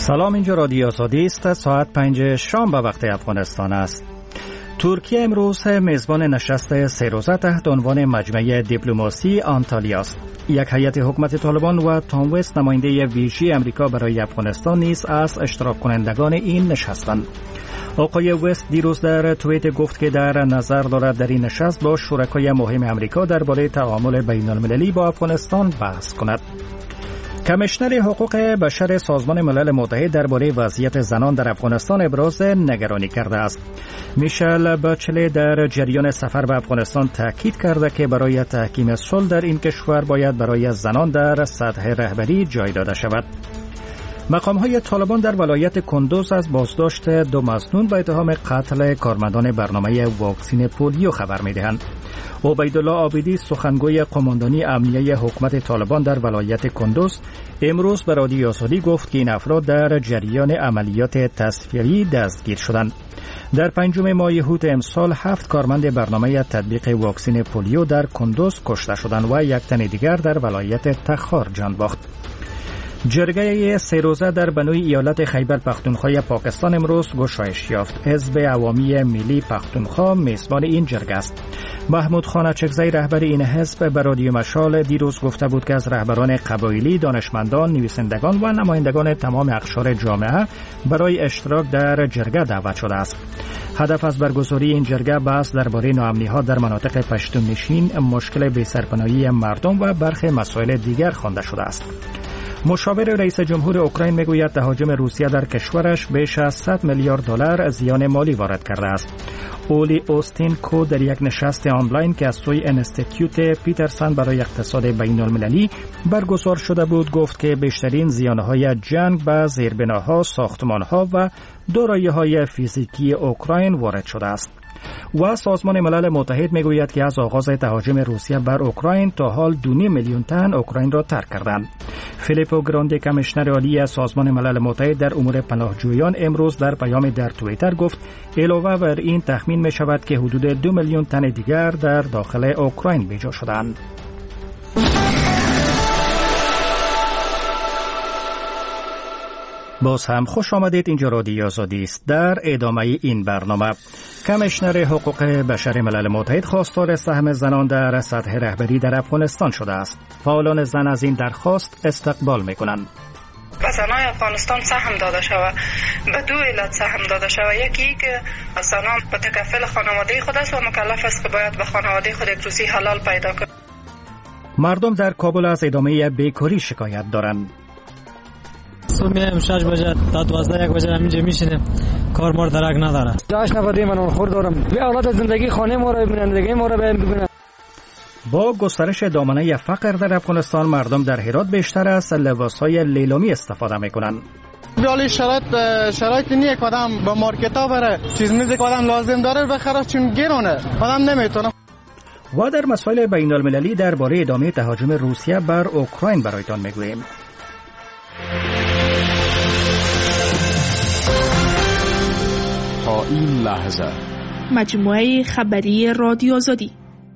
سلام، اینجا رادیو آزادی است. ساعت 5 شام به وقت افغانستان است. ترکیه امروز میزبان نشست 3 روزه تحت عنوان مجمع دیپلماسی آنتالیا است. یک هیئت حکومت طالبان و تام وست نماینده ویژه امریکا برای افغانستان نیز از اشتراک کنندگان این نشستند. آقای وست دیروز در توییت گفت که در نظر دارد در این نشست با شرکای مهم امریکا درباره تعامل بین المللی با افغانستان بحث کند. کمیشنر حقوق بشر سازمان ملل متحد درباره وضعیت زنان در افغانستان ابراز نگرانی کرده است. میشل باچله در جریان سفر به افغانستان تاکید کرده که برای تحکیم صلح در این کشور باید برای زنان در سطح رهبری جای داده شود. مقام‌های طالبان در ولایت کندوز از بازداشت 2 مسنون به اتهام قتل کارمندان برنامه واکسین پولیو خبر می‌دهند. عبیدالله عابدی سخنگوی قماندانی امنیه حکومت طالبان در ولایت کندوز امروز به رادیو آزادی گفت که این افراد در جریان عملیات تصفیه‌ای دستگیر شدند. در 5 ماه یهود امسال 7 کارمند برنامه تطبیق واکسین پولیو در کندوز کشته شدند و 1 تن دیگر در ولایت تخار جان باخت. جرگه 3 روزه در بنوی ایالت خیبر پختونخوا پاکستان امروز گشایش یافت. حزب عوامی ملی پختونخوا میزبان این جرگه است. محمود خان اچکزی رهبر این حزب به رادیو مشال دیروز گفته بود که از رهبران قبایلی، دانشمندان، نویسندگان و نمایندگان تمام اقشار جامعه برای اشتراک در جرگه دعوت شده است. هدف از برگزاری این جرگه بحث درباره ناامنی‌ها در مناطق پشتون نشین، مشکل بی‌سرپناهی مردم و برخی مسائل دیگر خوانده شده است. مشاور رئیس جمهور اوکراین میگوید تهاجم روسیه در کشورش بیش از 100 میلیارد دلار زیان مالی وارد کرده است. اولی اوستین کو در یک نشست آنلاین که از سوی انستیتیوت پیترسن برای اقتصاد بین المللی برگزار شده بود گفت که بیشترین زیانهای جنگ به زیربناها، ساختمانها و دارایی‌های فیزیکی اوکراین وارد شده است. و سازمان ملل متحد میگوید که از آغاز تهاجم روسیه بر اوکراین تا حال 2.5 میلیون تن اوکراین را ترک کردند. فیلیپو گراندی کمیشنر عالی سازمان ملل متحد در امور پناهجویان امروز در پیام در توییتر گفت علاوه بر این تخمین می شود که حدود 2 میلیون تن دیگر در داخل اوکراین بیجا شدند. باز هم خوش آمدید. اینجا رادیو آزادی است. در ادامه این برنامه کمیشنر حقوق بشر ملل متحد خواستار سهم زنان در سطح رهبری در افغانستان شده است. فعالان زن از این درخواست استقبال می‌کنند. به زنان افغانستان سهم داده شود. به 2 علت سهم داده شود. یکی که زنان متکفل خانواده خود است و مکلف است که باید به خانواده خود یک روزی حلال پیدا کند. مردم در کابل از ادامه بیکاری شکایت دارند. صبح میایم 6 بجه تا 12 1 بجه همینجا میشینیم، کار مار درک نداره. 8 نفر من خور دارم. اولاد زندگی خانه ما رو ببینن، زندگی ما رو ببینن. با گسترش دامنه فقر در افغانستان مردم در هرات بیشتر از لباس‌های لیلامی استفاده می‌کنند. ولی شرایط نیه که آدم با مارکت‌ها بره چیز میزه که آدم لازم داره بخره چون گرونه آدم نمیتونه. و در مسائل بین المللی درباره ادامه تهاجم روسیه بر اوکراین برایتان میگوییم. تا این لحظه مجموعه خبری رادیو آزادی.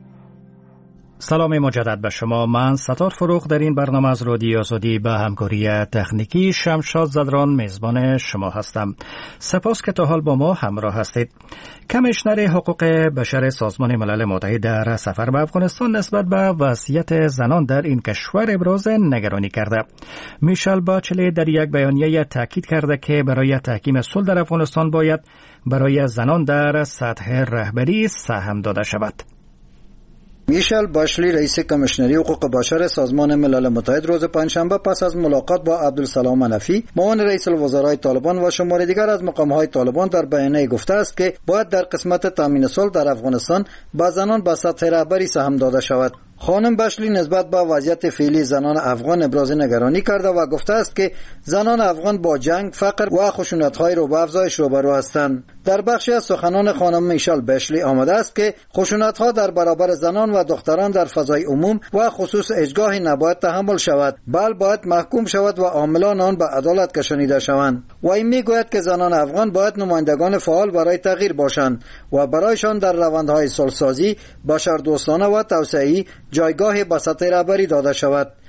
سلام مجدد به شما. من ستار فروغ در این برنامه از رادیو آزادی به همکاری تکنیکی شمشاد زدران میزبان شما هستم. سپاس که تا حال با ما همراه هستید. کمیشنر حقوق بشر سازمان ملل متحد در سفر به افغانستان نسبت به وضعیت زنان در این کشور ابراز نگرانی کرده. میشل باچله در یک بیانیه تاکید کرده که برای تحکیم صلح در افغانستان باید برای زنان در سطح رهبری سهم داده شود. میشل باشلی رئیس کمیشنری حقوق بشر سازمان ملل متحد روز پنجشنبه پس از ملاقات با عبدالسلام منفی معاون رئیس الوزرای طالبان و شمار دیگر از مقام‌های طالبان در بیانیه گفته است که باید در قسمت تامین صلح در افغانستان به زنان به سطح رهبری سهم داده شود. خانم باشلی نسبت به وضعیت فعلی زنان افغان ابراز نگرانی کرده و گفته است که زنان افغان با جنگ، فقر و خشونت‌های رو به افزایش روبرو هستند. در بخشی از سخنان خانم میشل باشلی آمده است که خشونت‌ها در برابر زنان و دختران در فضای عموم و خصوص هیچگاه نباید تحمل شود، بل باید محکوم شود و عاملان آن به عدالت کشانیده شوند. و این میگوید که زنان افغان باید نمایندگان فعال برای تغییر باشند و برایشان در روندهای صلح‌سازی، بشردوستانه و توسعه‌ای جایگاه به سطح رهبری داده شود.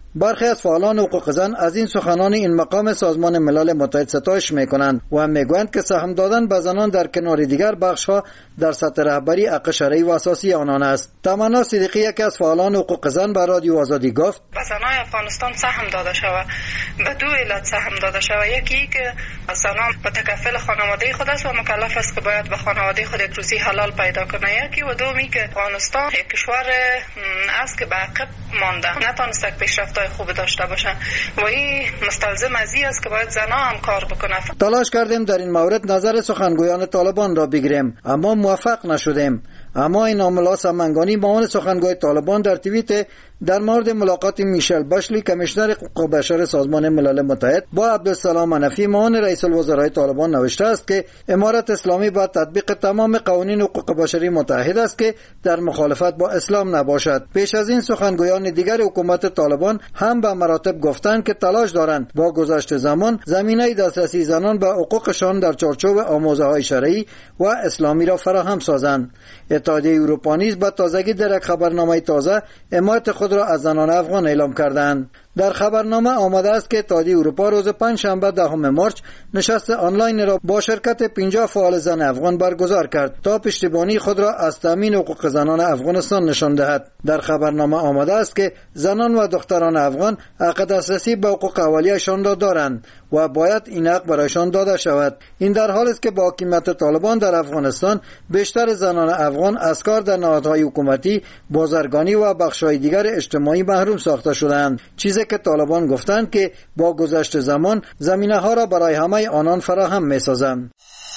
برخی از فعالان حقوق زن از این سخنان این مقام سازمان ملل متحد ستایش میکنند و میگویند که سهم دادن به زنان در کنار دیگر بخش‌ها در سطح رهبری حق شرعی و اساسی آنان است. تمنا صدیقی یکی از فعالان حقوق زن به رادیو آزادی گفت: به زنان افغانستان سهم داده شود، به دو علت سهم داده شود. یکی که زنان متکفل خانواده خود است و مکلف است که باید به خانواده خود یک روزی حلال پیدا کنه. یکی و دومی که افغانستان یک کشور است که به عقب مانده، نتونسته پیشرفت‌های خوب داشته باشن و این مستلزم از این است که باید زنان هم کار بکنه. تلاش کردیم در این مورد نظر سخنگویان طالبان را بگیریم اما موفق نشدیم. اما این آملا سمنگانی معاون سخنگوی طالبان در توییت در مورد ملاقات میشل باشلی کمیشنر حقوق بشر سازمان ملل متحد با عبدالسلام منفی معاون رئیس الوزرای طالبان نوشته است که امارت اسلامی با تطبیق تمام قوانین حقوق بشری متحد است که در مخالفت با اسلام نباشد. پیش از این سخنگویان دیگر حکومت طالبان هم به مراتب گفتند که تلاش دارند با گذشت زمان زمینه دسترسی زنان به حقوقشان در چارچوب آموزه‌های شرعی و اسلامی را فراهم سازند. اتحادیه اروپا نیز به تازگی در یک خبرنامه تازه حمایت خود را از زنان افغان اعلام کردند. در خبرنامه آمده است که اتحادیه اروپا روز پنجشنبه 10 مارس نشست آنلاین را با شرکت 50 فعال زن افغان برگزار کرد تا پشتیبانی خود را از تامین حقوق زنان افغانستان نشان دهد. در خبرنامه آمده است که زنان و دختران افغان حق دسترسی به حقوق اولیه‌شان را دارند و باید این حق برایشان داده شود. این در حالی است که با حکومت طالبان در افغانستان بیشتر زنان افغان از کار در نهادهای حکومتی، بازرگانی و بخش‌های دیگر اجتماعی محروم ساخته شدند، چیزی که طالبان گفتند که با گذشت زمان زمینه‌ها را برای همه آنان فراهم می‌سازند.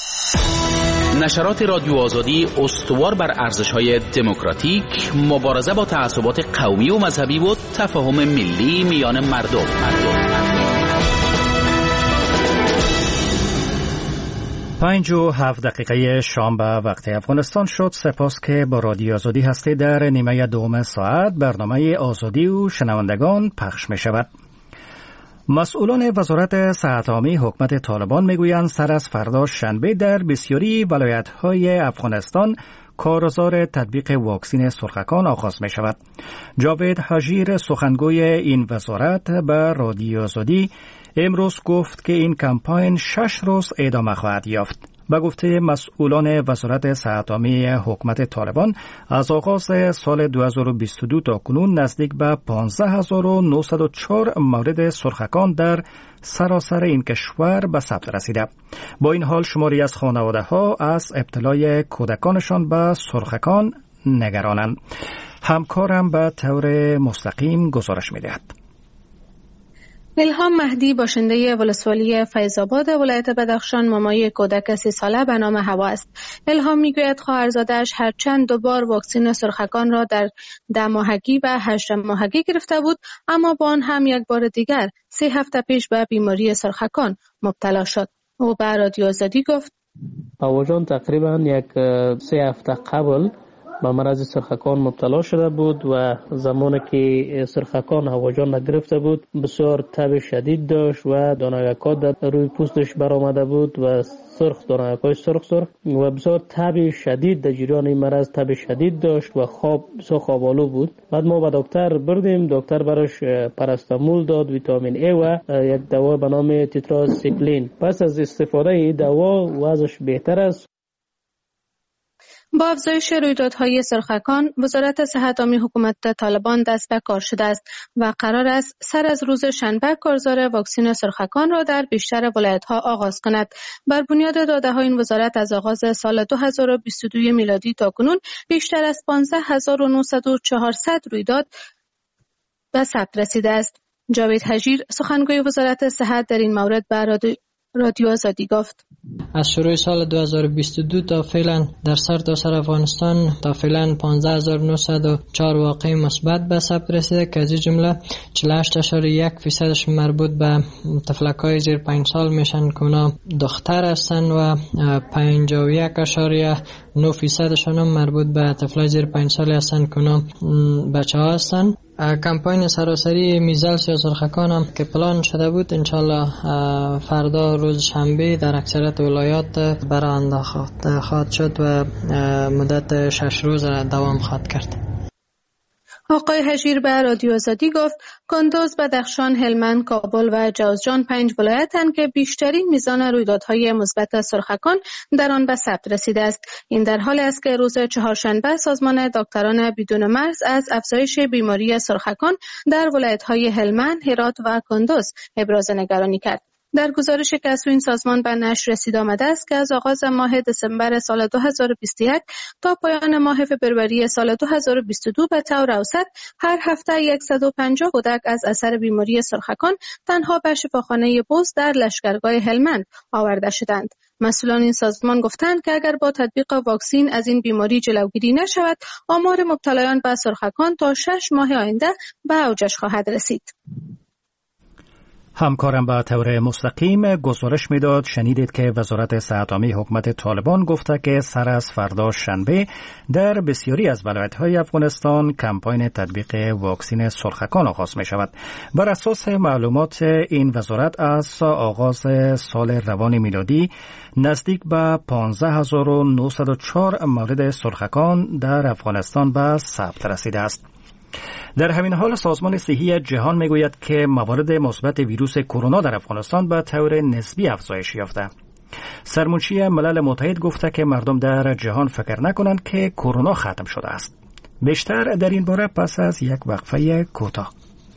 نشرات رادیو آزادی استوار بر ارزش‌های دموکراتیک، مبارزه با تعصبات قومی و مذهبی و تفاهم ملی میان مردم. 5:07 شام به وقت افغانستان شد. سپاس که با رادیو آزادی هستی. در نیمه دوم ساعت برنامه آزادی و شنوندگان پخش می شود. مسئولان وزارت صحت عامه حکومت طالبان میگویند سر از فردا شنبه در بسیاری ولایت‌های افغانستان کارزار تطبیق واکسن سرخکان آغاز می شود. جاوید حجیر سخنگوی این وزارت به رادیو آزادی امروز گفت که این کمپاین 6 روز ادامه خواهد یافت. به گفته مسئولان وزارت صحت عامه حکومت طالبان از آغاز سال 2022 تا کنون نزدیک به 15904 مورد سرخکان در سراسر این کشور به ثبت رسیده. با این حال شماری از خانواده‌ها از ابتلای کودکانشان به سرخکان نگرانند. همکارم به طور مستقیم گزارش می‌دهد. الهام مهدی باشنده ولسوالی فیض‌آباد ولایت بدخشان مامای کودک 3 ساله به نام هوا است. الهام میگوید خواهرزاده‌اش هر چند 2 بار واکسن سرخکان را در 10 ماهگی و 8 ماهگی گرفته بود، اما با آن هم یک بار دیگر 3 هفته پیش به بیماری سرخکان مبتلا شد. او به رادیو آزادی گفت: هواجان تقریبا 3 هفته قبل به مرض سرخکان مبتلا شده بود و زمانی که سرخکان هواجان نگرفته بود بسیار تب شدید داشت و دانه‌ها روی پوستش برآمده بود و دانه‌های سرخ و بسیار تب شدید در جریان این مرض تب شدید داشت و بسیار خواب‌آلود بود. بعد ما به دکتر بردیم، دکتر براش پاراستامول داد، ویتامین ای و یک دوا به نام تتراسیکلین. پس از استفاده این دوا وضعش بهتر است. با افزایش رویدادهای سرخکان، وزارت صحت عامه حکومت طالبان دست به کار شده است و قرار است سر از روز شنبه کارزار واکسن سرخکان را در بیشتر ولایت‌ها آغاز کند. بر بنیاد داده‌های این وزارت از آغاز سال 2022 میلادی تا کنون بیشتر از 15900 رویداد به ثبت رسیده است. جاوید حجیر سخنگوی وزارت صحت در این مورد به رادیو آزادی گفت: از شروع سال 2022 تا فعلا در سرتاسر افغانستان تا فعلا 15904 واقعه مثبت به ثبت رسیده که از این جمله 48.1% مربوط به طفلک‌های زیر 5 سال میشن که اونا دختر هستن و 51.9% مربوط به طفلای زیر 5 سال هستن که اونا بچه‌ها هستن. کمپاین سراسری میزلس یا سرخکان هم که پلان شده بود انشالله فردا روز شنبه در اکثریت ولایات برآورده خواهد شد و مدت 6 روز را دوام خواهد کرد. آقای هژیر به رادیو آزادی گفت کندوز، بدخشان، هلمند، کابل و جوزجان 5 ولایتند که بیشترین میزان رویدادهای مثبت سرخکان در آن به ثبت رسیده است. این در حالی است که روز چهارشنبه سازمان دکتران بدون مرز از افزایش بیماری سرخکان در ولایت‌های هلمند، هرات و کندوز ابراز نگرانی کرد. در گزارشی که از این سازمان به نشر رسید آمده است که از آغاز ماه دسامبر سال 2021 تا پایان ماه فوریه سال 2022 به طور اوسط هر هفته 150 کودک از اثر بیماری سرخکان تنها به شفاخانه بوز در لشکرگاه هلمند آورده شدند. مسئولان این سازمان گفتند که اگر با تطبیق واکسن از این بیماری جلوگیری نشود، آمار مبتلایان به سرخکان تا 6 ماه آینده به اوجش خواهد رسید. همکارم به طور مستقیم گزارش میداد. شنیدید که وزارت صحت عامه حکومت طالبان گفته که سر از فردا شنبه در بسیاری از ولایت‌های افغانستان کمپاین تطبیق واکسن سرخکان آغاز می شود. بر اساس معلومات این وزارت از آغاز سال روان میلادی نزدیک به 15904 مورد سرخکان در افغانستان به ثبت رسیده است. در همین حال سازمان صحی جهان میگوید که موارد مثبت ویروس کرونا در افغانستان به طور نسبی افزایش یافته. سرمنشی ملل متحد گفته که مردم در جهان فکر نکنند که کرونا ختم شده است. بیشتر در این باره پس از یک وقفه کوتاه.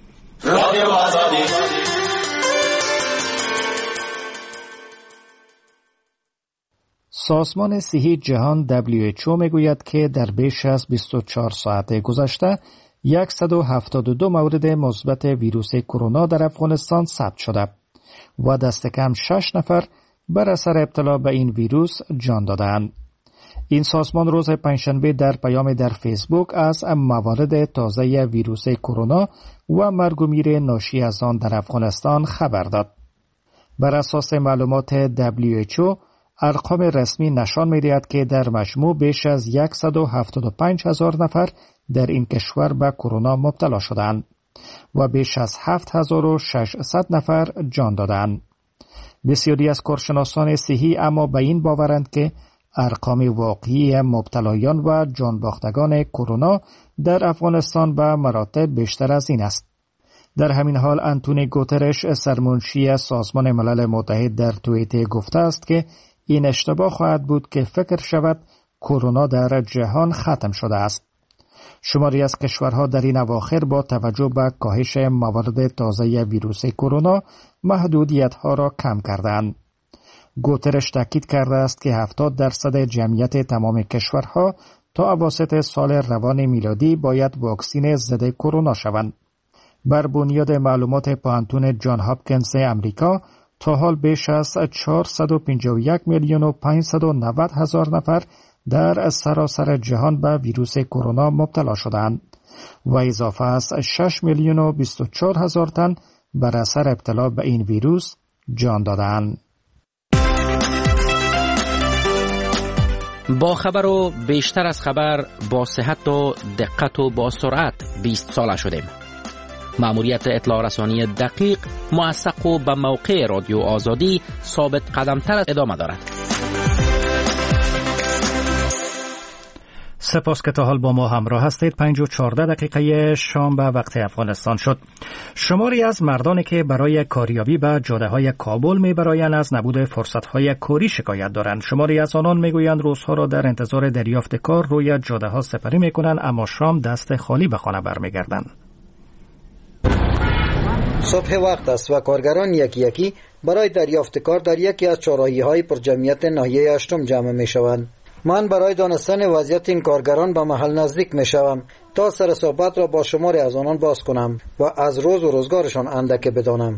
سازمان صحی جهان WHO میگوید که در بیش از 24 ساعت گذشته 172 مورد مثبت ویروس کرونا در افغانستان ثبت شده و دست کم 6 نفر بر اثر ابتلا به این ویروس جان دادند. این سازمان روز پنجشنبه در پیامی در فیسبوک از موارد تازه ویروس کرونا و مرگ و میر ناشی از آن در افغانستان خبر داد. بر اساس معلومات WHO ارقام رسمی نشان می‌دهد که در مجموع بیش از 175,000 نفر در این کشور به کرونا مبتلا شدند و بیش از 7600 نفر جان دادند. بسیاری از کارشناسان صحی اما به این باورند که ارقام واقعی مبتلایان و جان باختگان کرونا در افغانستان به مراتب بیشتر از این است. در همین حال انتونی گوترش سرمنشی سازمان ملل متحد در توییت گفته است که این اشتباه خواهد بود که فکر شود کرونا در جهان ختم شده است. شماری از کشورها در این اواخر با توجه به کاهش موارد تازه ویروس کرونا محدودیت‌ها را کم کردند. گوترش تاکید کرده است که 70% جمعیت تمام کشورها تا اواسط سال روان میلادی باید واکسن ضد کرونا شوند. بر بنیاد معلومات پانتون جان هاپکینز امریکا تا حال بیش از 451,590,000 نفر در سراسر جهان به ویروس کرونا مبتلا شدند و اضافه از 6,024,000 تن بر اثر ابتلا به این ویروس جان دادند. با خبر و بیشتر از خبر، با صحت و دقت و با سرعت 20 ساله شدیم. مأموریت اطلاع رسانی دقیق، موثق و به موقع رادیو آزادی ثابت قدمتر ادامه دارد. سپاس که تا حال با ما همراه هستید. 5:14 شام به وقت افغانستان شد. شماری از مردانی که برای کاریابی به جاده‌های کابل می‌برایند از نبود فرصت‌های کاری شکایت دارند. شماری از آنان می‌گویند روزها را در انتظار دریافت کار روی جاده‌ها سپری می‌کنند، اما شام دست خالی به خانه برمیگردند. صبح وقت است و کارگران یکی یکی برای دریافت کار در یکی از چهارراهی‌های پرجمعیت ناحیه هشتم جمع می‌شوند. من برای دانستن وضعیت این کارگران به محل نزدیک می‌شوم تا سر صحبت را با شماری از آنان باز کنم و از روز و روزگارشان اندک بدانم.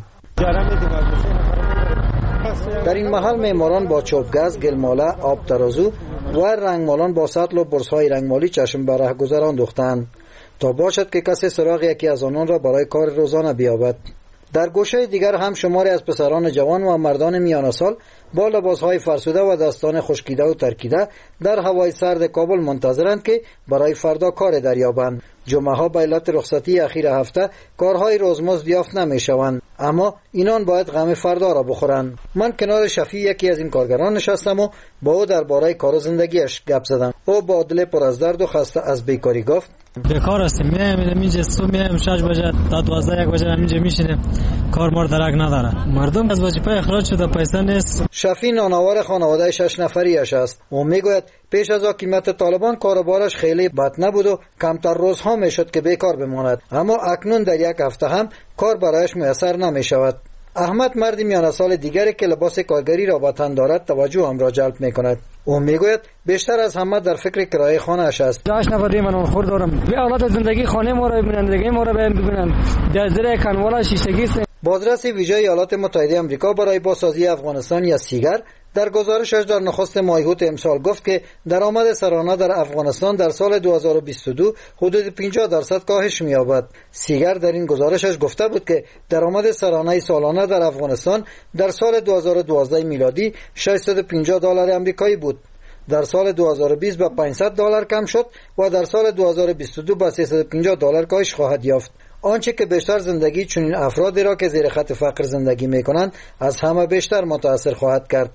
در این محل معماران با چوبگز، گلماله، آب ترازو و رنگمالان با سطل و برس‌های رنگمالی چشم به ره گذر انداختند تا باشد که کسی سراغ یکی از آنان را برای کار روزانه بیابد. در گوشه دیگر هم شماری از پسران جوان و مردان میانه سال با لباسهای فرسوده و دستان خشکیده و ترکیده در هوای سرد کابل منتظرند که برای فردا کار دریابند. جمعه ها به علت رخصتی اخیر هفته کارهای روزمزد یافت نمیشوند، اما اینان باید غم فردا را بخورند. من کنار شفیع یکی از این کارگران نشستم و با او درباره کار و زندگیش گپ زدم. او با دل پر از درد و خسته از بیکاری گفت: بیکار هستیم، میایم اینجا صبح میایم 6 بجه تا 12 1 بجه اینجا میشینیم، کار مار درک نداره، مردم از وظیفه اخراج شده، پیسه نیست. شفیع نانآور خانواده 6 نفریش است. او میگوید پیش از حاکمیت طالبان کاروبارش خیلی بد نبود و کمتر روزها میشد که بیکار بماند، اما اکنون در یک هفته هم کار برایش میسر نمیشود. احمد مردی میان سال دیگری که لباس کارگری را با تن دارد توجه هم را جلب میکند. او میگوید بیشتر از همه در فکر کرایه خانه اش است. 8 نفر من خور دارم، بیا اولاد زندگی خانه ما را ببینن، زندگی ما را ببینن، در زیر کنوالا شیشگی است. بازرس ویژه ایالات متحده آمریکا برای بازسازی افغانستان یا سیگر در گزارشش در نخست مایهوت امسال گفت که درآمد سرانه در افغانستان در سال 2022 حدود 50% کاهش می‌یابد. سیگر در این گزارشش گفته بود که درآمد سرانه سالانه در افغانستان در سال 2012 میلادی $650 آمریکایی بود. در سال 2020 به $500 کم شد و در سال 2022 به $350 کاهش خواهد یافت. آنچه که بیشتر زندگی چنین افرادی را که زیر خط فقر زندگی می‌کنند از همه بیشتر متاثر خواهد کرد.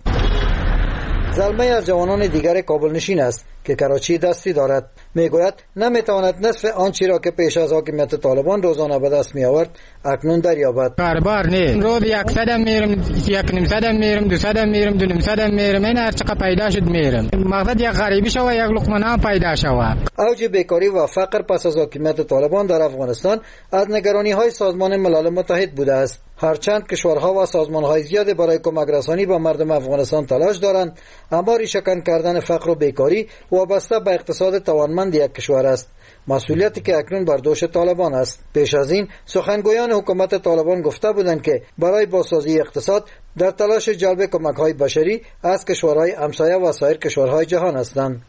زلمه از جوانان دیگر کابل نشین است که کراچی دستی دارد. میگوید نمیتواند نصف آنچه را که پیش از حاکمیت طالبان روزانه به دست می آورد اکنون دریابد. کاربار نه، روز 100 میرم، 100 میرم، 200 میرم، 200 میرم، این هر چقدر پیدا شد میرم. مقصد یک غریبی شوه، یک لقمه نان پیدا شوه. اوج بیکاری و فقر پس از حاکمیت طالبان در افغانستان از نگرانی‌های سازمان ملل متحد بوده است. هرچند کشورها و سازمان‌های زیادی برای کمک رسانی به مردم افغانستان تلاش دارند، اما ریشه‌کن کردن فقر و بیکاری وابسته به اقتصاد توانمند یک کشور است، مسئولیتی که اکنون بر دوش طالبان است. پیش از این سخنگویان حکومت طالبان گفته بودند که برای بازسازی اقتصاد در تلاش جلب کمک‌های بشری از کشورهای همسایه و سایر کشورهای جهان هستند.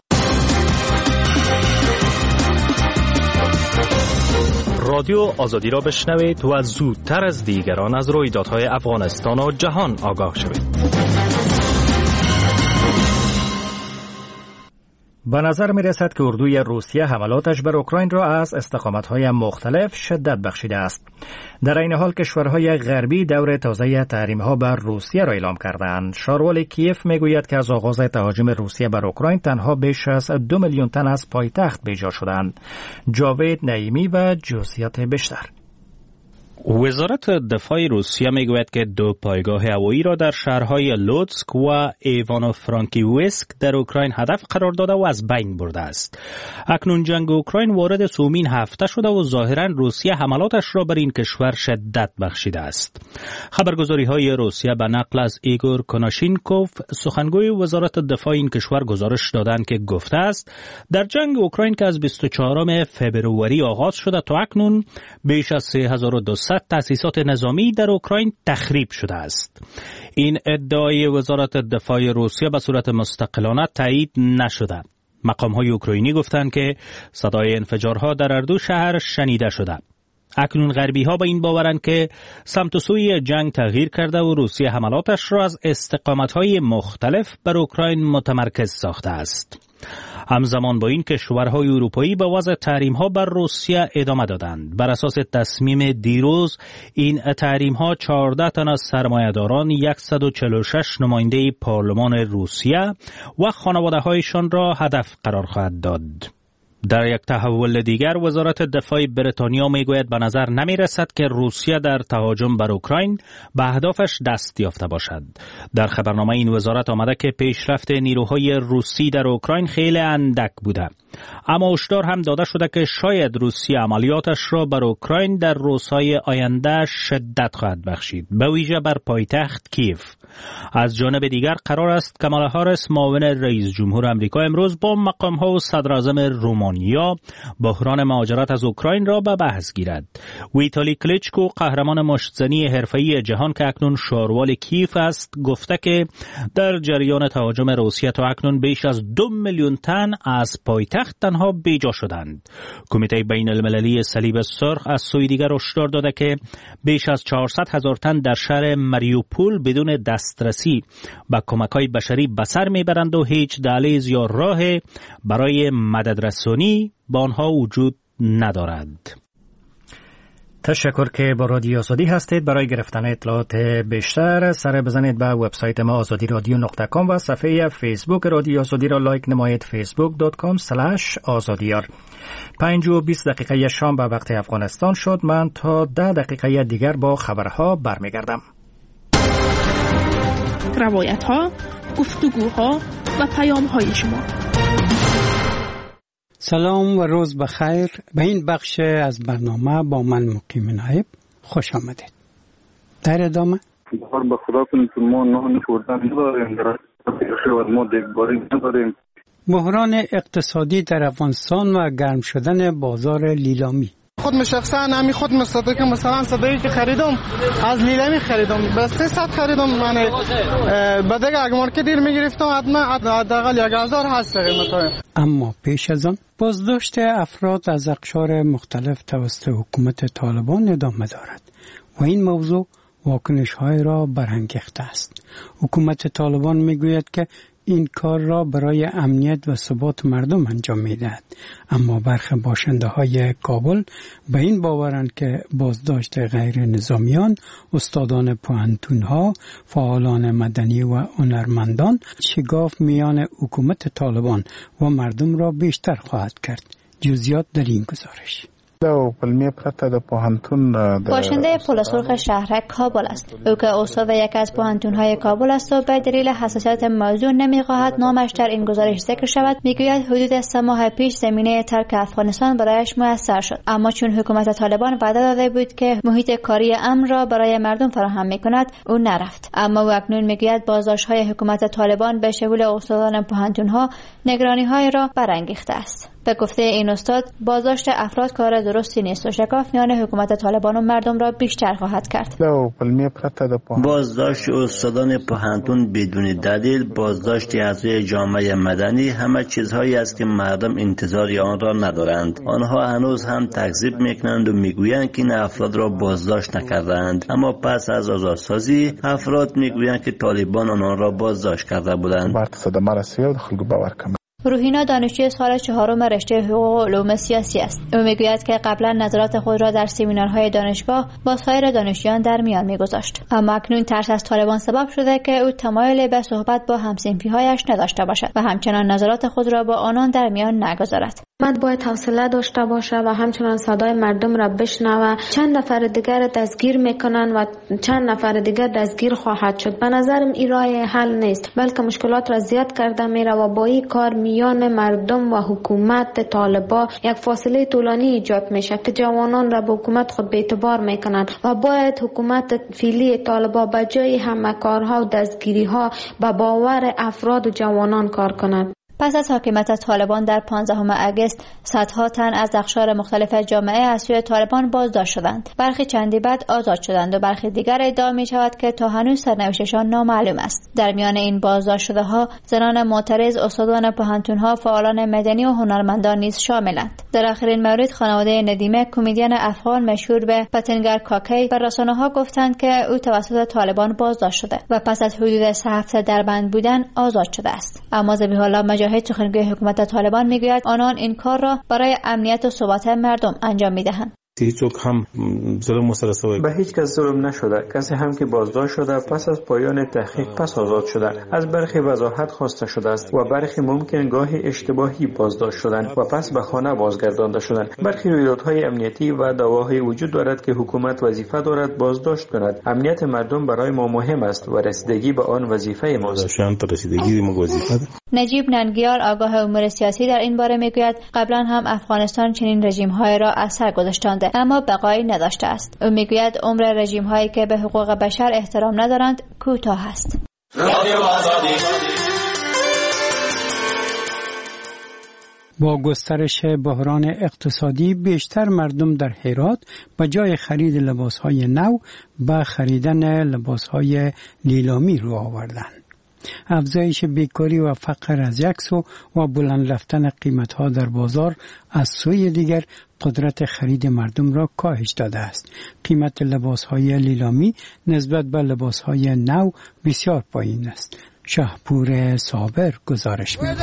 رادیو آزادی را بشنوید و زودتر از دیگران از رویدادهای افغانستان و جهان آگاه شوید. به نظر می رسد که اردوی روسیه حملاتش بر اوکراین را از استقامت‌های مختلف شدت بخشیده است. در این حال کشورهای غربی دور تازه تحریم‌ها بر روسیه را اعلام کردند. شارول کیف میگوید که از آغاز تهاجم روسیه بر اوکراین تنها بیش از 2 میلیون تن از پایتخت بیجا شدند. جاوید نعیمی و جزئیات بیشتر. وزارت دفاع روسیه میگوید که 2 پایگاه هوایی را در شهرهای لوتسک و ایوانو فرانکیوسک در اوکراین هدف قرار داده و از بین برده است. اکنون جنگ اوکراین وارد سومین هفته شده و ظاهرا روسیه حملاتش را بر این کشور شدت بخشیده است. خبرگزاری‌های روسیه به نقل از ایگور کناشینکوف سخنگوی وزارت دفاع این کشور گزارش دادند که گفته است در جنگ اوکراین که از 24 فوریه آغاز شده تا اکنون بیش از 3200 تأسیسات نظامی در اوکراین تخریب شده است. این ادعای وزارت دفاع روسیه به صورت مستقلانه تایید نشده. مقام‌های اوکراینی گفتند که صدای انفجارها در هر دو شهر شنیده شده. اکنون غربی‌ها به این باورند که سمت و سوی جنگ تغییر کرده و روسیه حملاتش را از استقامت‌های مختلف بر اوکراین متمرکز ساخته است. همزمان با این کشورهای اروپایی به وضع تحریم‌ها بر روسیه ادامه دادند. بر اساس تصمیم دیروز این تحریم‌ها 14 تن از سرمایه‌داران، 146 نماینده پارلمان روسیه و خانواده‌هایشان را هدف قرار خواهد داد. در یک تحول دیگر وزارت دفاع بریتانیا میگوید به نظر نمی رسد که روسیه در تهاجم بر اوکراین به اهدافش دست یافته باشد. در خبرنامه این وزارت آمده که پیشرفت نیروهای روسی در اوکراین خیلی اندک بوده، اما هشدار هم داده شده که شاید روسیه عملیاتش را بر اوکراین در روزهای آینده شدت خواهد بخشید، به ویژه بر پایتخت کیف. از جانب دیگر قرار است کامالا هاریس معاون رئیس جمهور آمریکا امروز با مقام‌ها و صدراعظم رومانی یا بحران مهاجرت از اوکراین را به بحث گیرد. ویتالی کلیچکو، قهرمان مشت‌زنی حرفه‌ای جهان که اکنون شاروال کیف است، گفته که در جریان تهاجم روسیه تا اکنون بیش از 2 میلیون تن از پایتخت تنها بیجا شدند. کمیته بین المللی صلیب سرخ از سوی دیگر هشدار داده که بیش از 400,000 تن در شهر ماریوپول بدون دسترسی به کمک‌های بشری به سر میبرند و هیچ دهلیز یا راه برای مددرسانی به آنها وجود ندارد. تشکر که با رادیو آزادی هستید. برای گرفتن اطلاعات بیشتر سر بزنید به وبسایت ما azadiradio.com و صفحه فیسبوک رادیو آزادی را لایک نمایید facebook.com/azadiyar. 5:20 شام به وقت افغانستان شد. من تا 10 دقیقه دیگر با خبرها برمیگردم. روایت‌ها، گفتگوها و پیام‌های شما. سلام و روز بخیر. به این بخش از برنامه با من مقیم نایب خوش آمدید. در ادامه بار به خدا کنید که ما نان خوردن نداریم، ما دیگباری نداریم. بحران اقتصادی در افغانستان و گرم شدن بازار لیلامی. خود شخصا همین خود مصدق که مثلا صدایی که خریدم از لیلامی خریدم به 300 خریدم، یعنی به دیگه اگه مارکت دیر میگرفتم حداقل 1000 هست قیمت. اما پیش از آن بازداشت افراد از اقشار مختلف توسط حکومت طالبان ادامه دارد و این موضوع واکنش‌های را برانگیخته است. حکومت طالبان میگوید که این کار را برای امنیت و ثبات مردم انجام می‌دهد، اما برخی باشنده‌های کابل به این باورند که بازداشت غیر نظامیان، استادان پوهنتون‌ها، فعالان مدنی و هنرمندان شگاف میان حکومت طالبان و مردم را بیشتر خواهد کرد. جزئیات در این گزارش. باشنده پل سرخ شهرک کابل است. او که استاد یکی از پوهنتون‌های کابل است و به دلیل حساسیت موضوع نمی‌خواهد نامش در این گزارش ذکر شود، میگوید حدود 3 ماه پیش زمینه ترک افغانستان برایش میسر شد، اما چون حکومت طالبان وعده داده بود که محیط کاری امن را برای مردم فراهم می‌کند، او نرفت. اما او اکنون میگوید بازداشت‌های حکومت طالبان به شمول استادان پوهنتون‌ها نگرانی‌های را برانگیخته است. به گفته این استاد، بازداشت افراد کار درستی نیست و شکاف میان حکومت طالبان و مردم را بیشتر خواهد کرد. بازداشت استادان پوهنتون بدون دلیل، بازداشت اعضای جامعه مدنی، همه چیزهایی است که مردم انتظار آن را ندارند. آنها هنوز هم تکذیب میکنند و میگویند که این افراد را بازداشت نکردند، اما پس از آزادسازی افراد میگویند که طالبان آنها را بازداشت کرده بودند. روحینا دانشجوی سال 4 رشته حقوق و علوم سیاسی است. او میگوید که قبلا نظرات خود را در سمینارهای دانشگاه با سایر دانشجویان در میان میگذاشت، اما اکنون ترس از طالبان سبب شده که او تمایل به صحبت با هم‌صنفی‌هایش نداشته باشد و همچنان نظرات خود را با آنان در میان نگذارد. حکومت باید حوصله داشته باشه و همچنان صدای مردم را بشنوه. چند نفر دیگر دستگیر میکنن و چند نفر دیگر دستگیر خواهد شد. به نظرم این راه حل نیست، بلکه مشکلات را زیاد کرده میره و با این کار میان مردم و حکومت طالبان یک فاصله طولانی ایجاد میشه که جوانان را به حکومت خود به اعتبار میکنند و باید حکومت فعلی طالبان به جای همه کارها و دستگیری ها به باور افراد و جوانان کار کند. پس از حاکمیت طالبان در 15 اگست صدها تن از اقشار مختلف جامعه از سوی طالبان بازداشت شدند. برخی چندی بعد آزاد شدند و برخی دیگر ادعا می شود که تا هنوز سرنوشتشان نامعلوم است. در میان این بازداشت شده ها زنان معترض، استادان پوهنتون‌ها، فعالان مدنی و هنرمندان نیز شاملند. در آخرین مورد خانواده ندیمه، کمدین افغان مشهور به پتنگر کاکی، به رسانه‌ها گفتند که او توسط طالبان بازداشت شده و پس از حدود 3 هفته در بند بودن آزاد شده است. اما ذبیح الله مجاهد، سخنگوی حکومت طالبان، میگوید آنان این کار را برای امنیت و ثبات مردم انجام میدهند. هیچ هم ظلم مسلسل به هیچ کس ظلم نشده. کسی هم که بازداشت شده پس از پایان تحقیق پس آزاد شده. از برخی وضاحت خواسته شده است و برخی ممکن گاهی اشتباهی بازداشت شدند و پس به خانه بازگردانده شدند. برخی رویدادهای امنیتی و دعواهای وجود دارد که حکومت وظیفه دارد بازداشت کند. امنیت مردم برای ما مهم است و رسیدگی به آن وظیفه ماست. نجیب ننگیار، آگاه امور سیاسی، در این باره میگوید قبلا هم افغانستان چنین رژیم‌های را از سر گذاشتند اما بقایی نداشته است. او میگوید عمر رژیم‌هایی که به حقوق بشر احترام ندارند کوتاه است. با گسترش بحران اقتصادی بیشتر مردم در هرات به جای خرید لباسهای نو به خریدن لباسهای لیلامی رو آوردند. افزایش بیکاری و فقر از یک سو و بلند رفتن قیمتها در بازار از سوی دیگر قدرت خرید مردم را کاهش داده است. قیمت لباسهای لیلامی نسبت به لباسهای نو بسیار پایین است. شهپور صابر گزارش می‌دهد.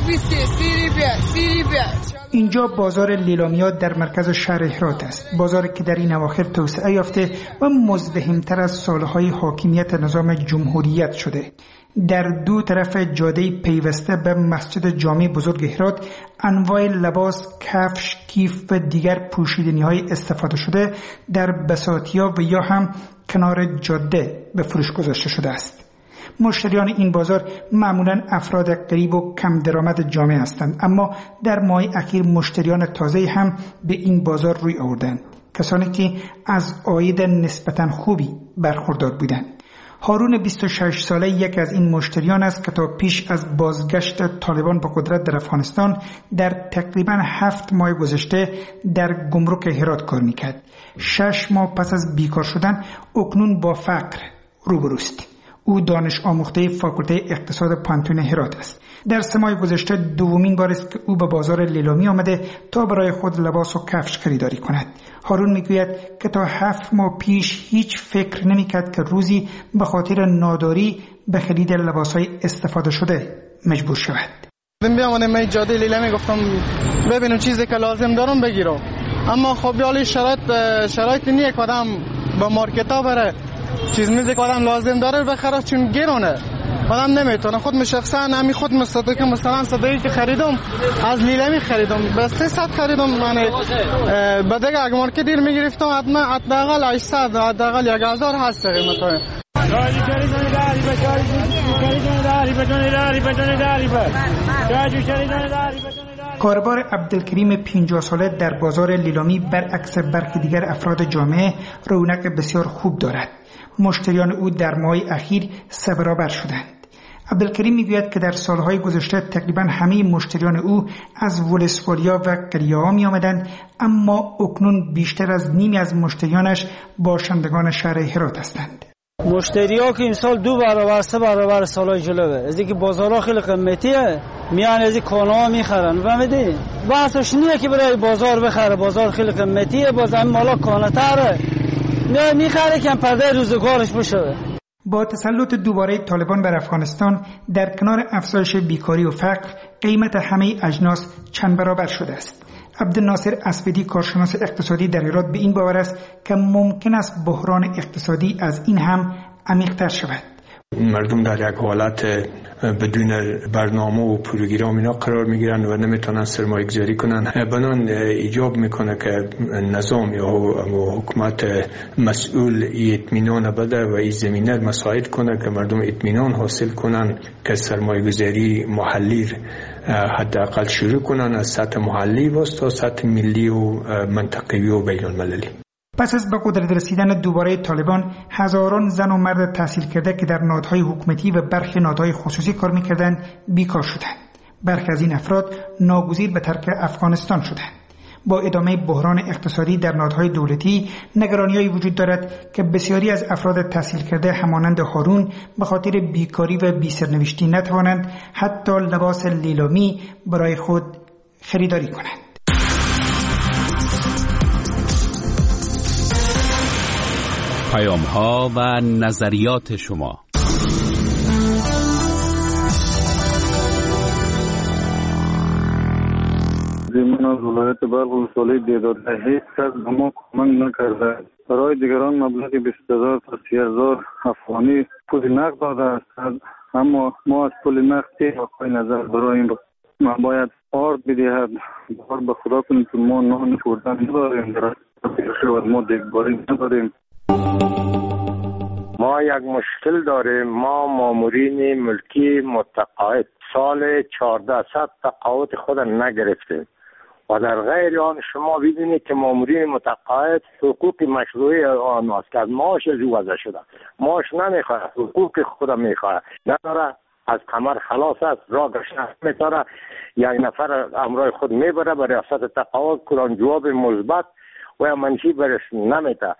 اینجا بازار لیلامیا در مرکز شهر هرات است. بازاری که در این اواخر توسعه یافته و مزدحم‌تر از سالهای حاکمیت نظام جمهوریت شده. در دو طرف جاده پیوسته به مسجد جامع بزرگ هرات انواع لباس، کفش، کیف و دیگر پوشیدنی‌های استفاده شده در بساطیا و یا هم کنار جاده به فروش گذاشته شده است. مشتریان این بازار معمولاً افراد غریب و کم درآمد جامعه هستند، اما در ماه اخیر مشتریان تازه هم به این بازار روی آوردند، کسانی که از عاید نسبتاً خوبی برخوردار بودند. هارون 26 ساله یک از این مشتریان است که تا پیش از بازگشت طالبان به قدرت در افغانستان در تقریباً 7 ماه گذشته در گمرک هرات کار میکرد. 6 ماه پس از بیکار شدن اکنون با فقر روبروست. او دانش آموخته فاکولته اقتصاد پانتون هرات است. در 3 ماه گذشته دومین بار است که او به بازار لیلامی آمده تا برای خود لباس و کفش خریداری کند. هارون میگوید که تا 7 ماه پیش هیچ فکر نمیکرد که روزی به خاطر ناداری به خرید لباسهای استفاده شده مجبور شود. بیامانه من جاده لیلامی گفتم ببینم چیزی که لازم دارم بگیرم، اما خب یالی شرایط نیه که آدم با مارکت ها بره چیز میزی که آدم لازم داره بخره، چون گرونه آدم نمیتونه. خود شخصا همی خود مستطیع که مثلا صدایی که خریدم از لیلامی خریدم به 300 خریدم، یعنی به دیگه اگه مارکت دیر میگرفتم حداقل 800 حداقل 1000 هست قیمتای. کاربار عبدالکریم 50 ساله در بازار لیلامی برعکس برخی دیگر افراد جامعه رونق بسیار خوب دارد. مشتریان او در ماه اخیر 3 برابر شدند. عبدالکریم میگوید که در سالهای گذشته تقریبا همه مشتریان او از ولسوالیا و قریه‌ها می آمدند، اما اکنون بیشتر از نیمی از مشتریانش باشندگان شهر هرات هستند. مشتری‌ها که این سال 2 برابر 3 برابر سالهای جلوه، از اینکه بازارها خیلی قیمتیه میان از این کالاها میخرن. فهمیدی؟ بحثش نیه که برای بازار بخره، بازار خیلی قیمتیه، باز همین مالا کانتره میخره که پرده روزگارش بشه. با تسلط دوباره طالبان بر افغانستان در کنار افزایش بیکاری و فقر، قیمت همه اجناس چند برابر شده است. عبدالناصر اسودی کارشناس اقتصادی در هرات به این باور است که ممکن است بحران اقتصادی از این هم عمیق‌تر شود. مردم در یک حالت بدون برنامه و پروگرام اینا قرار میگیرن و نمیتونن سرمایه گذاری کنن. بنان ایجاب میکنه که نظام یا حکومت مسئول اطمینان بده و این زمینه مساعد کنه که مردم اطمینان حاصل کنن که سرمایه گذاری محلی حداقل شروع کنن، از سطح محلی و تا سطح ملی و منطقوی و بین المللی. پس از به قدرت رسیدن دوباره طالبان، هزاران زن و مرد تحصیل کرده که در نهادهای حکومتی و برخی نهادهای خصوصی کار می‌کردند بیکار شدند. برخی از این افراد ناگزیر به ترک افغانستان شدند. با ادامه بحران اقتصادی در نهادهای دولتی، نگرانی‌هایی وجود دارد که بسیاری از افراد تحصیل کرده همانند هارون به خاطر بیکاری و بی‌سرنوشتی نتوانند حتی لباس لیلامی برای خود خریداری کنند. پیام‌ها و نظریات شما. من از ولایت بلخ ولسوالی دیدار هیچ کس به ما کمک نکرده. برای دیگران مبلغ 20,000 تا 30,000 افغانی پول نقد داده است، اما ما از پول نقد آقای نظر برای این ما باید آرد بدهد. بار به خدا کنید که ما نان خوردن نداریم، در ما دیگباری نداریم. ما یک مشکل داریم. ما مامورین ملکی متقاعد سال 1400 تقاعد خود نگرفتیم و در غیر آن شما ببینید که مامورین متقاعد حقوق مشروعی آنهاست که از معاش از او وضع شده. معاش نمیخواه، حقوق خود میخواه. نداره از کمر خلاص است، راه گشته میتاره، یک نفر امرای خود میبره به ریاست تقاعد، کلان جواب مثبت و منفی برش نمیده.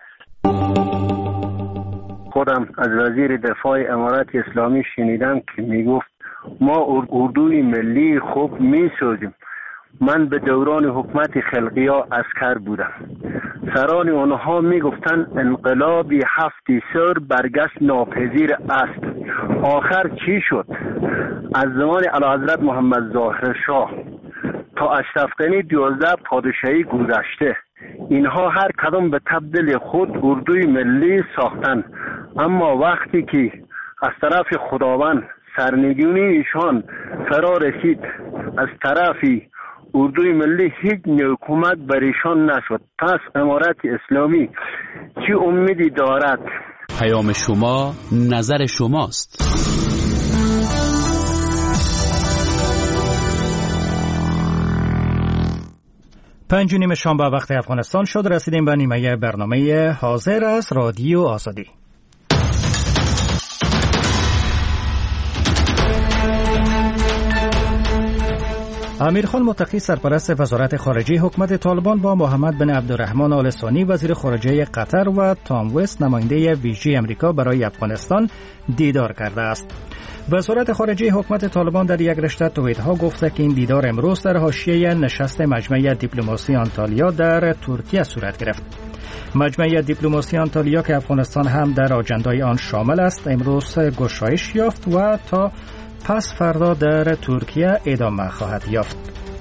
خودم از وزیر دفاع امارات اسلامی شنیدم که میگفت ما اردوی ملی خوب میسازیم. من به دوران حکومت خلقیا عسکر بودم. سران اونها میگفتن انقلابی 7 سر برگشت ناپذیر است. آخر چی شد؟ از زمان اعلیحضرت محمد ظاهر شاه تا اشرف غنی 12 پادشاهی گذشته، اینها هر کدام به تبدیل خود اردوی ملی ساختن، اما وقتی که از طرف خداوند سرنگونی ایشان فرا رسید، از طرفی اردوی ملی هیچ حکومت بر ایشان نشد. پس امارت اسلامی چی امیدی دارد؟ پیام شما نظر شماست. 5:30 شام به وقت افغانستان شد. رسیدیم به نیمه برنامه حاضر از رادیو آزادی. امیرخان متقی سرپرست وزارت خارجه حکومت طالبان با محمد بن عبدالرحمن آل ثانی وزیر خارجه قطر و تام وست نماینده ویژه امریکا برای افغانستان دیدار کرده است. وزارت خارجه حکومت طالبان در یک رشته توییت‌ها گفته که این دیدار امروز در حاشیه نشست مجمع دیپلماسی آنتالیا در ترکیه صورت گرفت. مجمع دیپلماسی آنتالیا که افغانستان هم در آجندای آن شامل است، امروز گشایش یافت و تا پس فردا در ترکیه ادامه خواهد یافت.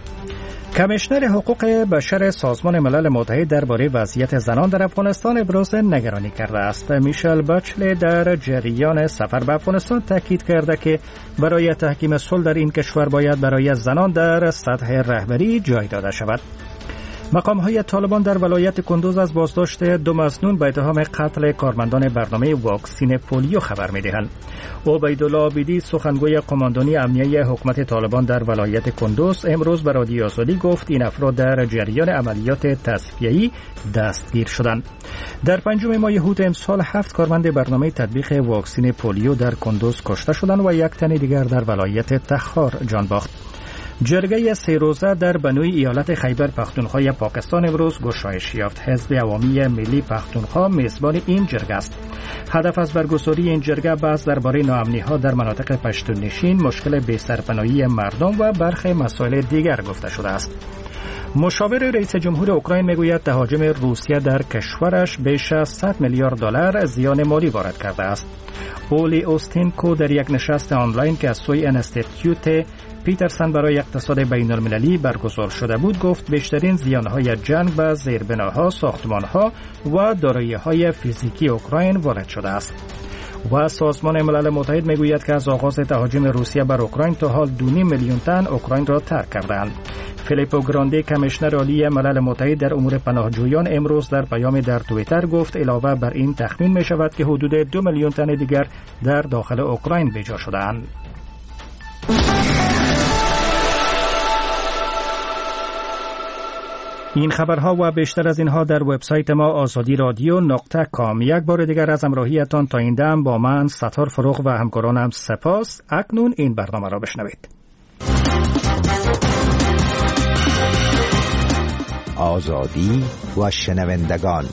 کمیشنر حقوق بشر سازمان ملل متحد درباره وضعیت زنان در افغانستان ابراز نگرانی کرده است. میشل بچلر در جریان سفر به افغانستان تاکید کرده که برای تحکیم صلح در این کشور باید برای زنان در سطح رهبری جای داده شود. مقام‌های طالبان در ولایت کندوز از بازداشت 2 مظنون به اتهام قتل کارمندان برنامه واکسین پولیو خبر می‌دهند. عبیدالله عابدی سخنگوی قماندانی امنیه حکومت طالبان در ولایت کندوز امروز به رادیو آزادی گفت این افراد در جریان عملیات تصفیه‌ای دستگیر شدند. در 5 ماه هوت امسال 7 کارمند برنامه تطبیق واکسین پولیو در کندوز کشته شدند و 1 تن دیگر در ولایت تخار جان باخت. جرگه 3 روزه در بنوی ایالت خیبر پختونخوا پاکستان امروز گشایش یافت. حزب عوامی ملی پختونخوا میزبان این جرگه است. هدف از برگزاری این جرگه بحث درباره ناامنی‌ها در مناطق پشتوننشین، مشکل بی‌سرپناهی مردم و برخی مسائل دیگر گفته شده است. مشاور رئیس جمهور اوکراین میگوید تهاجم روسیه در کشورش بیش از 100 میلیارد دلار زیان مالی وارد کرده است. اولی اوستینکو در یک نشست آنلاین که از سوی انستیتیوت پیترسن برای اقتصاد بین المللی برگزار شده بود گفت بیشترین زیانهای جنگ به زیربناها، ساختمانها و دارایی‌های فیزیکی اوکراین وارد شده است. و سازمان ملل متحد میگوید که از آغاز تهاجم روسیه بر اوکراین تا حال 2.5 میلیون تن اوکراین را ترک کردند. فیلیپو گراندی کمیشنر عالی ملل متحد در امور پناهجویان امروز در پیامی در توییتر گفت علاوه بر این تخمین می شود که حدود 2 میلیون تن دیگر در داخل اوکراین بیجا شده‌اند. این خبرها و بیشتر از اینها در وبسایت ما azadi.radio.com. یک بار دیگر از همراهیتان تا این دم با من ستار فروغ و همکارانم سپاس. اکنون این برنامه را بشنوید. آزادی و شنوندگان.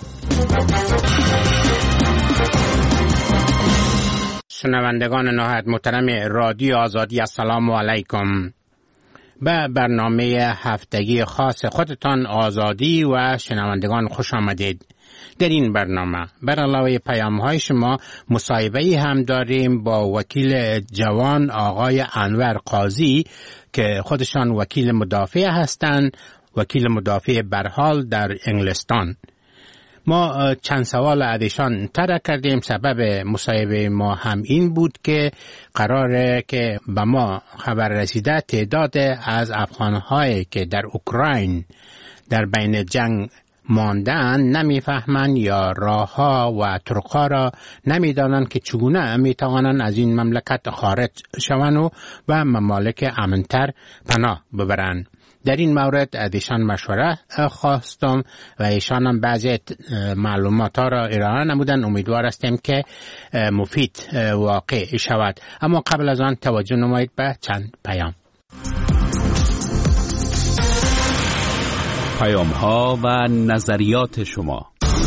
شنوندگان نهایت محترم رادیو آزادی، السلام علیکم. به برنامه هفتگی خاص خودتان آزادی و شنوندگان خوش آمدید. در این برنامه بر علاوه پیام‌های شما مصاحبه‌ای هم داریم با وکیل جوان آقای انور قاضی که خودشان وکیل مدافع هستند، وکیل مدافع برحال در انگلستان. ما چند سوال ازشان طرح کردیم. سبب مصاحبه ما هم این بود که قراره که به ما خبر رسیده تعداد از افغان‌هایی که در اوکراین در بین جنگ ماندن نمیفهمند یا راه‌ها و طرق‌ها را نمیدانند که چگونه میتوانند از این مملکت خارج شوند و ممالک امن‌تر پناه ببرند. در این مورد از ایشان مشوره خواستم و ایشان هم بعضی معلومات ها را ارائه نمودن. امیدوار هستیم که مفید واقع شود. اما قبل از آن توجه نمایید به چند پیام. پیام ها و نظریات شما.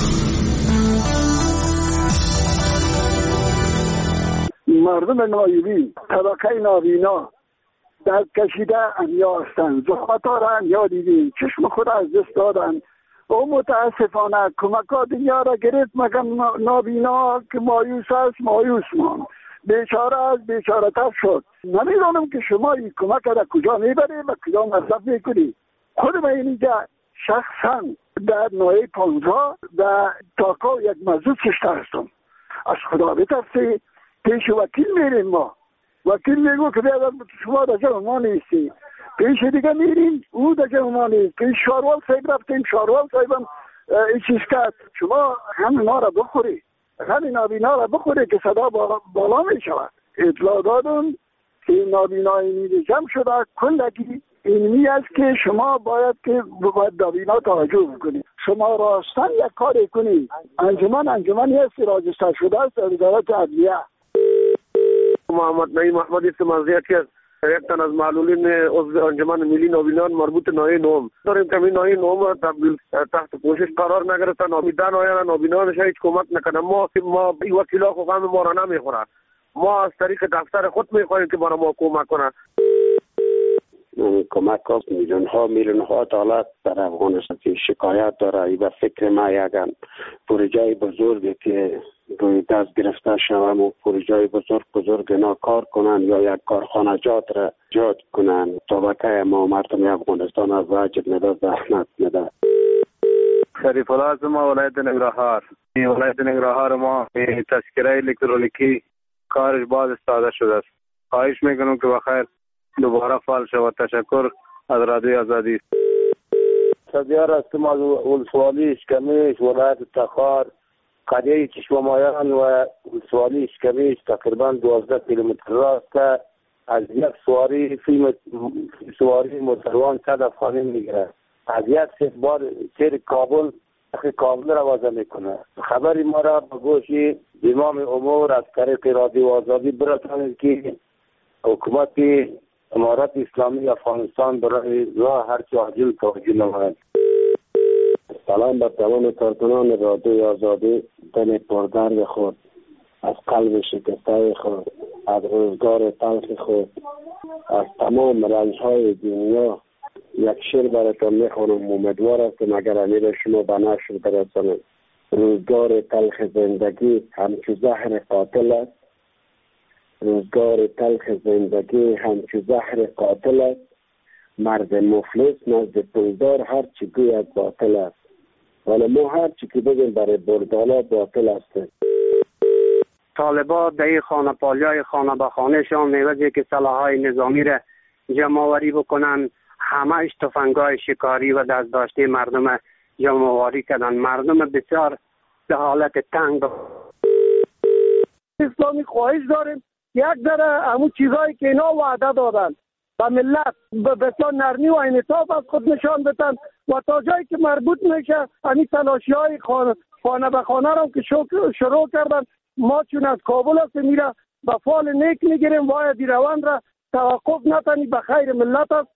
مردم نایبی، طبقه نابینا در کشیده انیا هستند. زحمت ها را انیا دیدیم، چشم خود از دست دادن و متاسفانه کمک ها دنیا را گرفت، مگر نابینا که مایوس است مایوس ماند، بیچاره است بیچاره تر شد. نمیدانم که شما این کمک را کجا میبرید و کجا مصرف میکنید. خود من اینجا شخصا در نایه 15 در تاکا یک موضوع کشته هستم. از خدا بترسی پیش وکیل میریم، ما وکیل میگو که بیاد شما در جمع ما نیستی، پیش دیگه میریم او در جمع ما نیست، پیش شاروال صاحب رفتیم، شاروال صاحبم این چیز کرد. شما همین ما را بخوری، همین نابینا را بخوری که صدا بالا می شود. اطلاع دادم که این نابینایی جمع شده کلگی اینمی است که شما باید که باید نابینا توجه بکنید. شما راستن یک کاری کنید. انجمنی است راجستر شده است در وزارت عدلیه. محمد نعیم احمدی است مزیت که یک تن از معلولین عضو انجمن ملی نابینان مربوط نایه نوم داریم که این نایه نوم تبدیل تحت پوشش قرار نگرفتن. نامیدن آیا نابینانش هیچ کمک نکنه. ما این وکیلا خو غم ما را نمیخورن. ما از طریق دفتر خود میخواهیم که برای ما کمک کنه. کمک هاست میلیون ها دلار در افغانستان شکایت داره. و فکر ما یک پروژه بزرگی که روی دست گرفته شوم و پروژه بزرگ اینا کار کنن یا یک کارخانه جات را جات کنن. طبقه ما مردم افغانستان از واجب نده زحمت نده. شریف الله از ما ولایت ننگرهار. ولایت ننگرهار ما تذکره الکترونیکی کارش باز استفاده شده است. خواهش میکنم که بخیر دوباره فعال شود. تشکر از رادیو آزادی. صدیار هستم از ولسوالی اشکمیش ولایت تخار. قریه چشمامایان و ولسوالی اشکمیش تقریبا 12 کیلومتر راست که از یک سواری موتروان 100 افغانی میگیره. از یک بار سیر کابل را وضع میکنه. خبری ما را به گوش امام امور از طریق رادیو آزادی برسانید که حکومت امارت اسلامی افغانستان برای راه هرچی عاجل توجه نماید. سلام بر تمام کارکنان رادیو آزادی. دل پردرد خود، از قلب شکسته خود، از روزگار تلخ خود، از تمام رنج‌های دنیا یک شعر براتون میخوانم. امیدوار هستم اگر امیر شما به نشر برسانید. روزگار تلخ زندگی همچو زهر قاتل است. روزگار تلخ زندگی همچو زهر قاتل است. مرد مفلس نزد پولدار هر چی گوید باطل است. ولی ما هر چی که بگیم برای بردالا باطل است. طالبا در خانه پالیای خانه به خانه شان میوزی که سلاحهای نظامی را جمع آوری بکنن. همه تفنگای شکاری و دستداشته مردم جمع آوری کردن. مردم بسیار به حالت تنگ. اسلامی خواهش داریم یک ذره همون چیزایی که اینا وعده دادن و ملت بسیار نرمی و انعطاف از خود نشان بدن و تا جایی که مربوط میشه همین تلاشی های خانه به خانه را که شروع کردن. ما چون از کابل هست میره به فال نیک میگیریم. باید این روند را توقف نتنی، به خیر ملت است.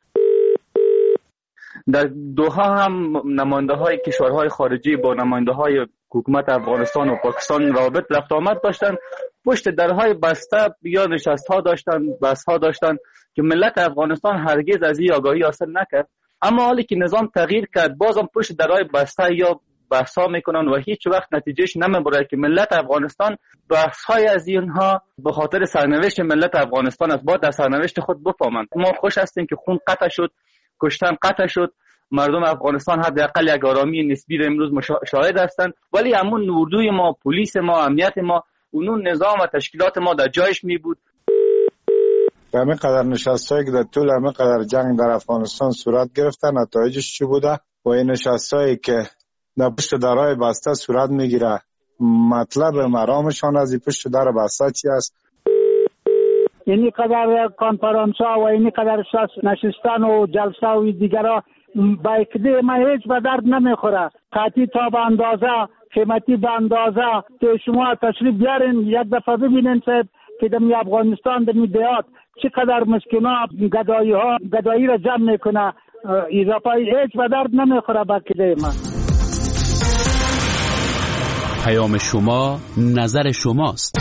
در دوحه هم نماینده های کشورهای خارجی با نماینده های حکومت افغانستان و پاکستان رابط رفت آمد داشتن. پشت درهای بسته یا نشست ها داشتن، بحث ها داشتن که ملت افغانستان هرگز از این آگاهی حاصل نکرد. اما حالی که نظام تغییر کرد بازم پشت درهای بسته یا بحث ها میکنن و هیچ وقت نتیجهش نمیبره که ملت افغانستان بحث های از اینها به خاطر سرنوشت ملت افغانستان است. باید در سرنوشت خود بفهمند. ما خوش هستیم که خون قطع شد، کشتن قطع شد. مردم افغانستان حداقل یک آرامی نسبی را امروز شاهد هستند. ولی همون اردوی ما، پلیس ما، امنیت ما، اون نظام و تشکیلات ما در جایش می بود. همه قدر نشستایی که در طول همه قدر جنگ در افغانستان صورت گرفتن نتایجش چی بوده و این نشستایی که در پشت درهای بسته صورت میگیره مطلب مرامشان از این پشت در بسته چی است؟ اینی قدر کنفرانس ها و اینی قدر نشستن و جلسه و دیگرها با اکده ما هیچ به درد نمیخوره. قطعی تا به اندازه، قیمتی به اندازه که شما تشریف بیارین یک دفعه ببینین صاحب که دمی افغانستان دمی دیات چقدر مسکینا گدایی را جمع میکنه. اضافه هیچ به درد نمیخوره با اکده ما. پیام شما نظر شماست.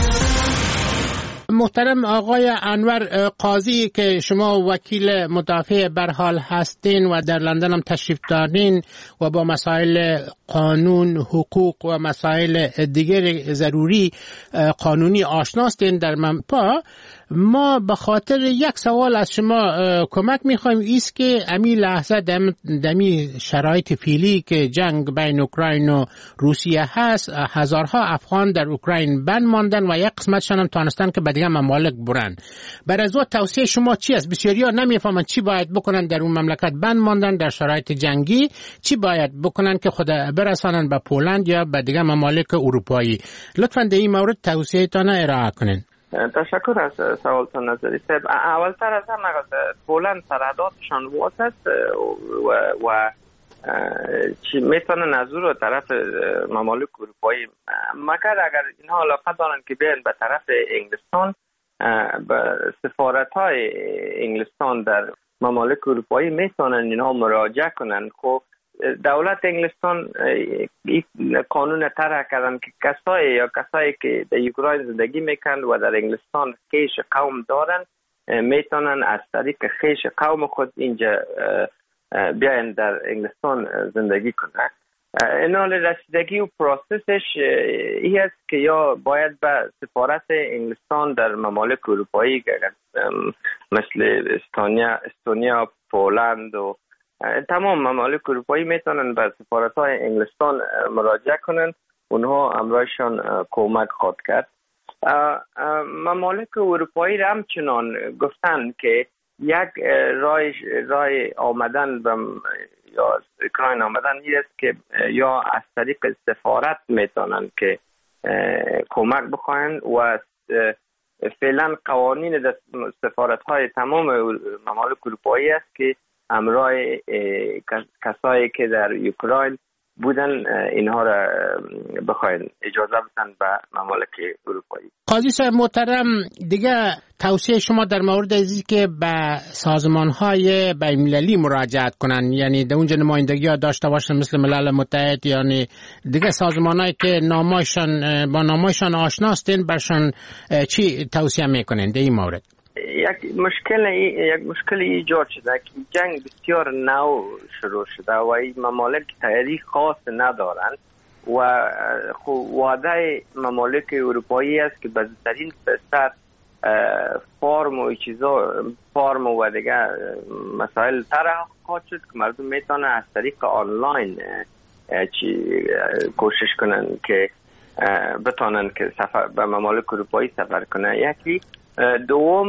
محترم آقای انور قاضی که شما وکیل مدافع برحال هستین و در لندن هم تشریف دارین و با مسائل قانون، حقوق و مسائل دیگر ضروری قانونی آشناستین در منپا، ما به خاطر یک سوال از شما کمک میخوایم. ایست که امی لحظه دمی شرایط فعلی که جنگ بین اوکراین و روسیه هست، هزارها افغان در اوکراین بند ماندن و یک قسمتشان هم تانستن که به دیگه ممالک برن. بر از توصیه شما چی است؟ بسیاریا نمیفهمن چی باید بکنن در اون مملکت بند ماندن در شرایط جنگی، چی باید بکنن که خود برسانن به پولند یا به دیگه ممالک اروپایی. لطفاً در این مورد توصیه‌تان ارائه کنین. تشکر از سوالتان نظری صاحب. اولتر از همه پولند سرحداتشان واس است و چی میتونن از او رو طرف ممالک اروپایی، مگر اگر اینها علاقه دارن که بیان به طرف انگلستان، به سفارت های انگلستان در ممالک اروپایی میتونن اینها مراجعه کنن. خب دولت انگلستان قانون طرح کردن که کسایی که در اوکراین زندگی میکنن و در انگلستان خیش قوم دارن میتونن از طریق خیش قوم خود اینجا بیاین در انگلستان زندگی کنن. این حال رسیدگی و پروسسش این است که یا باید به سفارت انگلستان در ممالک اروپایی مثل استونیا، پولند و تمام ممالک اروپایی میتونن به سفارت‌های انگلستان مراجعه کنن. اونها امرایشان کمک خواهد کرد. ممالک اروپایی را همچنان گفتن که یک راه آمدن یا اوکراین آمدن این است که یا از طریق سفارت میتونن که کمک بخواین و فعلا قوانین سفارت‌های تمام ممالک اروپایی است که امرای کسایی که در اوکراین بودن اینها را بخواین اجازه بدن به ممالک اروپایی. قاضی صاحب محترم، دیگه توصیه شما در مورد ازی که به سازمان‌های بین‌المللی مراجعت کنن، یعنی در اونجا نمایندگی داشته باشن مثل ملل متحد، یعنی دیگه سازمان‌هایی که با نامایشان آشناستین برشان چی توصیه میکنین در این مورد؟ یک مشکل ایجاد شده که جنگ بسیار نو شروع شده و این ممالک تاریخ خاص ندارن و وعده ممالک اروپایی است که بزرگترین فرصت فرم و دیگه مسائل طرح خواهد شد که مردم میتونن از طریق آنلاین کوشش کنن که بتونن که سفر به ممالک اروپایی سفر کنن. یکی دوم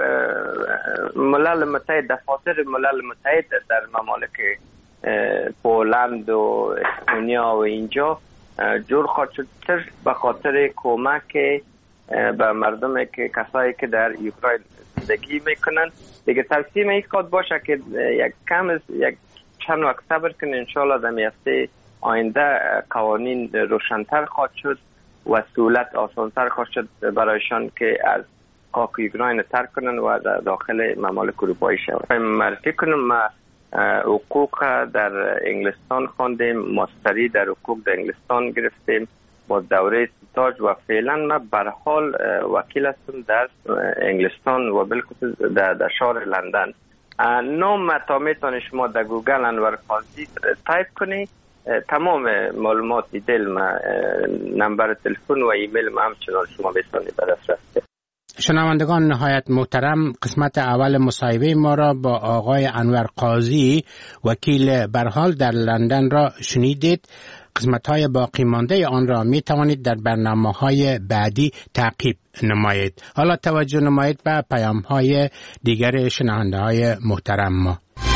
ملل متحد، دفاتر ملل متحد در ممالک پولند و استونیا و اینجا جور خواهد شد به خاطر کمک به مردم که کسایی که در اوکراین زندگی میکنن. دیگه ترسیم این خواهد باشه که یک چند وقت صبر کنه، انشالله در هفته آینده قوانین روشن‌تر خواهد شد و سهولت آسان‌تر خواهد شد برایشان که از خاک اوکراین ترک کنن و در داخل ممالک اروپایی شوند. معرفی کنم ما حقوق در انگلستان خواندیم، ماستری در حقوق در انگلستان گرفتیم با دوره استاج و فعلا ما برحال وکیل هستم در انگلستان و بالخصوص در شهر لندن. نام تا میتونی شما در گوگل انور قاضی تایپ کنی، تمام معلومات دیتیل ما، نمبر تلفن و ایمیل ما همچنان شما میتونی بررسی. شنوندگان نهایت محترم، قسمت اول مصاحبه ما را با آقای انور قاضی وکیل برحال در لندن را شنیدید. قسمت‌های باقی مانده آن را می توانید در برنامه‌های بعدی تعقیب نمایید. حالا توجه نمایید به پیام‌های دیگر شنونده‌های محترم ما.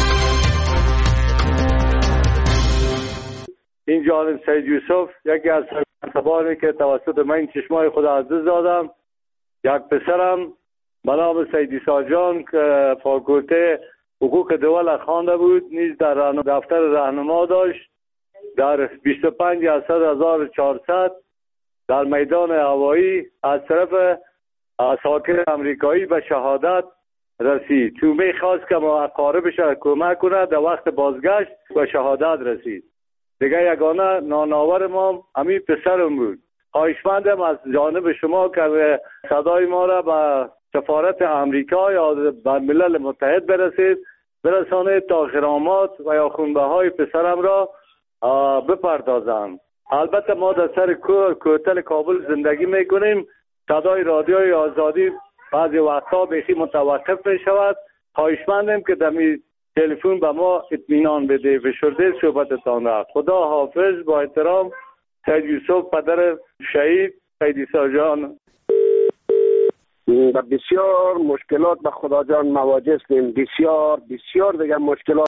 این جانب سید یوسف، یکی از سربازانی که توسط من چشمای خدا عزیز دادم. یک پسرم به نام سید ساجان که فاکولته حقوق دول خوانده بود، نیز در دفتر راهنما داشت. در 25/10400 در میدان هوایی از طرف عساکر امریکایی به شهادت رسید. تو میخواست که ما اقاربش کمک کنه، در وقت بازگشت به شهادت رسید. دیگه یگانه ناناور ما همین پسرم بود. خواهشمندم از جانب شما که صدای ما را به سفارت امریکا یا به ملل متحد برسانید تا غرامات و یا خونبه های پسرم را بپردازم. البته ما در سر کوتل کابل زندگی میکنیم. صدای رادیوی آزادی بعضی وقتا بیخی متوقف می شود. خواهشمندم که دمی تلفن به ما اطمینان بده. بشورده صحبتتان را. خدا حافظ. با احترام سید یوسف پدر شهید سید ساجان. بسیار مشکلات به خدا جان مواجه هستیم. بسیار دیگه مشکلات